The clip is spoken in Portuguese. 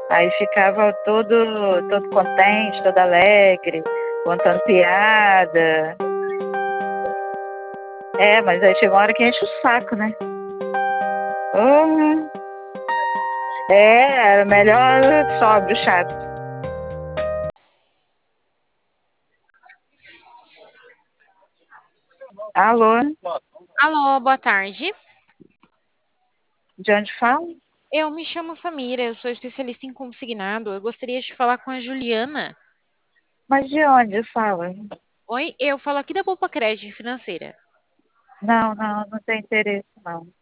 Aí ficava todo contente, todo alegre, contando piada. É, mas aí chega uma hora que enche o saco, né? Oh, era melhor sóbrio, chato. Alô, Alô, boa tarde. de onde fala? Eu me chamo Samira, eu sou especialista em consignado. Eu gostaria de falar com a Juliana. Mas de onde fala? Oi, eu falo aqui da Poupa Crédito Financeira. Não, não tem interesse, não.